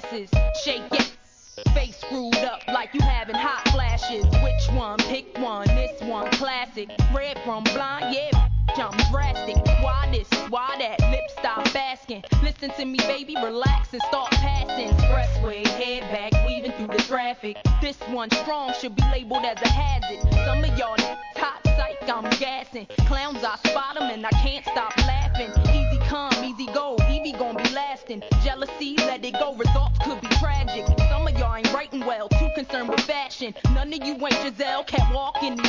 glasses, shake it. Face screwed up like you having hot flashes. Which one? Pick one. This one classic. Red from blind, yeah. I'm drastic. Why this? Why that? Lips stop asking. Listen to me, baby, relax and start passing. Expressway, head back, weaving through the traffic. This one strong should be labeled as a hazard. Some of y'all hot psych, I'm gassing. Clowns, I spot them and I can't stop laughing. Easy come, easy go, Evie gon' be lasting. Jealousy, let it go, results could be tragic. Some of y'all ain't writing well, too concerned with fashion. None of you ain't Giselle, can't walk in